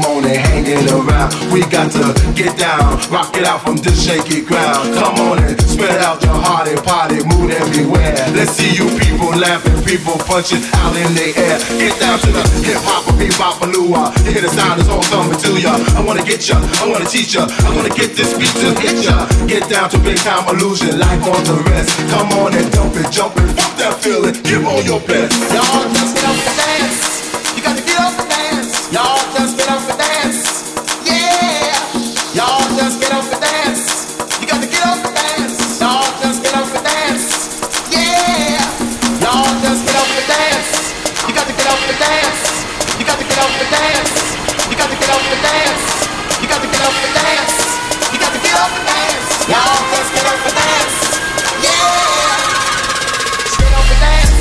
come on and hanging around. We got to get down, rock it out from this shaky ground. Come on and spread out your heart and party, mood everywhere. Let's see you people laughing, people punching out in the air. Get down to the hip-hop, bebop-a-loo-ah. You hear the sound, it's all coming to ya. I wanna get ya, I wanna teach ya, I wanna get this beat to hit ya. Get down to big time illusion, like on the rest. Come on and dump it, jump it, fuck that feeling, give all your best. Y'all just get up and dance. You got to get up and dance. Y'all just get up and dance. Yeah. Y'all just get up and dance. You got to get up and dance. Y'all just get up and dance. Yeah. Y'all just get up and dance. You got to get up and dance. You got to get up and dance. You got to get up and dance. You got to get up and dance. You got to get up and dance. Y'all just get up and dance. Yeah. Get up and dance.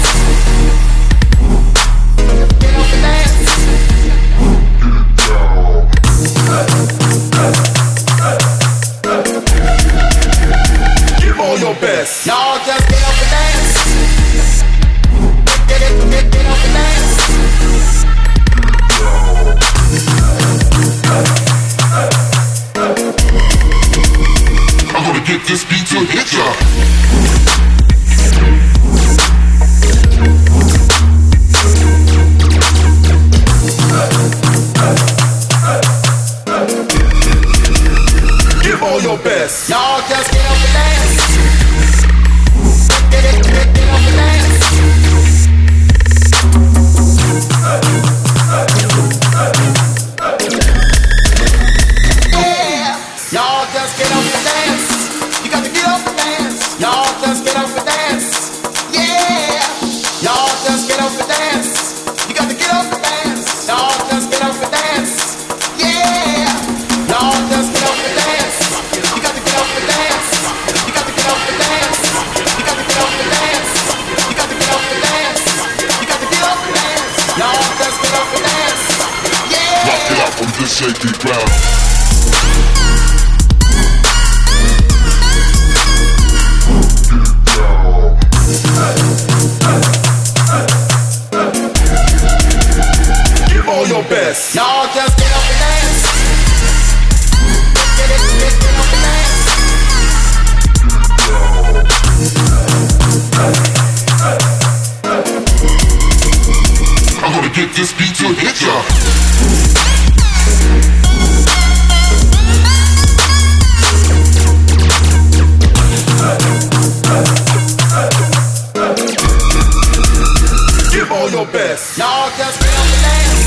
Get up and dance. Give all your best. Y'all just get up and dance. Get up and dance. I'm gonna get this beat to hit ya. Give all your best. Y'all just get up and dance. Get up and dance. Yeah. Y'all just get up and dance. You got to get up and dance. Y'all just get up and dance. Yeah. Y'all just get up and dance. You got to get up and dance. Y'all just get up and dance. Yeah. Y'all just get up and dance. You got to get up and dance. You got to get up and dance. You got to get up and dance. You got to get up and dance. You got to get up and dance. Y'all just get up and dance. Yeah. Rock it out from this shaky ground. Give all your best. Y'all just get up and dance. Get up and dance. I'm gonna get this beat to hit ya. Give all your best. Y'all just get up and dance.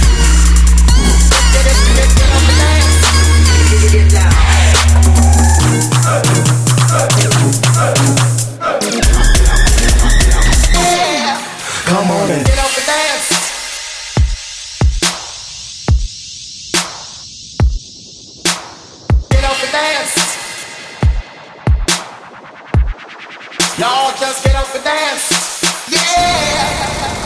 Get up and dance. Get down. Yeah. Come on in. Get up and dance. Get up and dance. Y'all just get up and dance. Yeah.